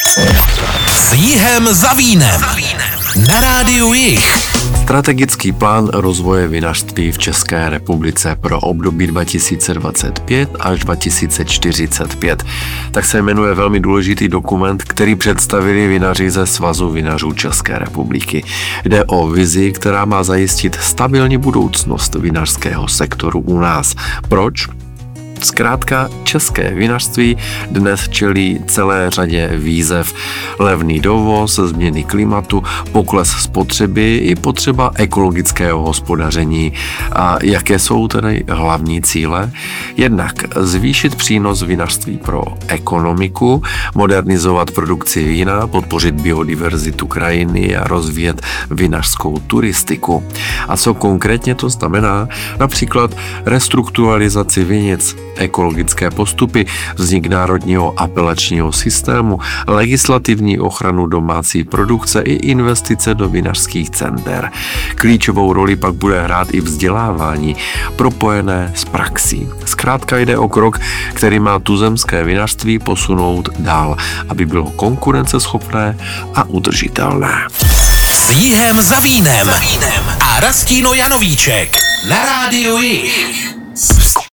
S Jihem za vínem. Na rádiu Jih. Strategický plán rozvoje vinařství v České republice pro období 2025 až 2045. Tak se jmenuje velmi důležitý dokument, který představili vinaři ze Svazu vinařů České republiky. Jde o vizi, která má zajistit stabilní budoucnost vinařského sektoru u nás. Proč? Zkrátka, české vinařství dnes čelí celé řadě výzev. Levný dovoz, změny klimatu, pokles spotřeby i potřeba ekologického hospodaření. A jaké jsou tedy hlavní cíle? Jednak zvýšit přínos vinařství pro ekonomiku, modernizovat produkci vína, podpořit biodiverzitu krajiny a rozvíjet vinařskou turistiku. A co konkrétně to znamená? Například restrukturalizaci vinic, ekologické postupy, vznik národního apelačního systému, legislativní ochranu domácí produkce i investice do vinařských center. Klíčovou roli pak bude hrát i vzdělávání, propojené s praxí. Zkrátka jde o krok, který má tuzemské vinařství posunout dál, aby bylo konkurenceschopné a udržitelné. S Jihem za vínem. A Rastíno Janovíček. Na rádiu Jih.